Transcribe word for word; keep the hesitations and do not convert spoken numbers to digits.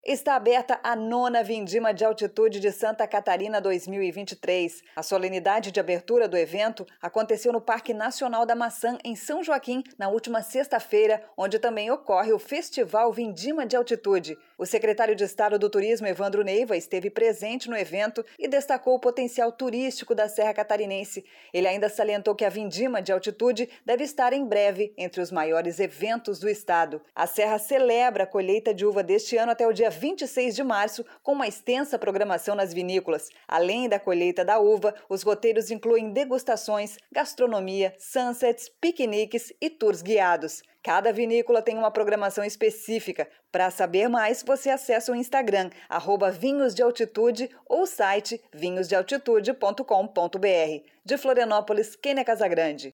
Está aberta a nona Vindima de Altitude de Santa Catarina dois mil e vinte e três. A solenidade de abertura do evento aconteceu no Parque Nacional da Maçã, em São Joaquim, na última sexta-feira, onde também ocorre o Festival Vindima de Altitude. O secretário de Estado do Turismo, Evandro Neiva, esteve presente no evento e destacou o potencial turístico da Serra Catarinense. Ele ainda salientou que a Vindima de Altitude deve estar em breve entre os maiores eventos do estado. A Serra celebra a colheita de uva deste ano até o dia vinte e seis de março, com uma extensa programação nas vinícolas. Além da colheita da uva, os roteiros incluem degustações, gastronomia, sunsets, piqueniques e tours guiados. Cada vinícola tem uma programação específica. Para saber mais, você acessa o Instagram, arroba Vinhos de Altitude, ou o site vinhos de altitude ponto com ponto br. De Florianópolis, Kênia Casagrande.